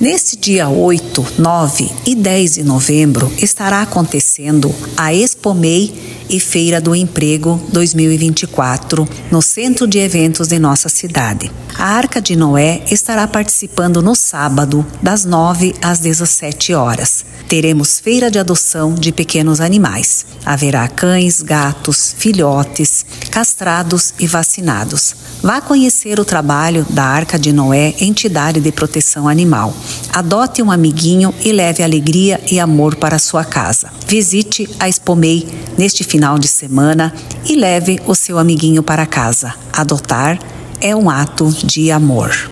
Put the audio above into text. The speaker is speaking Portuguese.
Neste dia 8, 9 e 10 de novembro estará acontecendo a Expomei e Feira do Emprego 2024 no centro de eventos de nossa cidade. A Arca de Noé estará participando no sábado, das 9 às 17 horas. Teremos feira de adoção de pequenos animais. Haverá cães, gatos, filhotes, castrados e vacinados. Vá conhecer o trabalho da Arca de Noé, entidade de proteção animal. Adote um amiguinho e leve alegria e amor para sua casa. Visite a Expomei neste final de semana e leve o seu amiguinho para casa. Adotar é um ato de amor.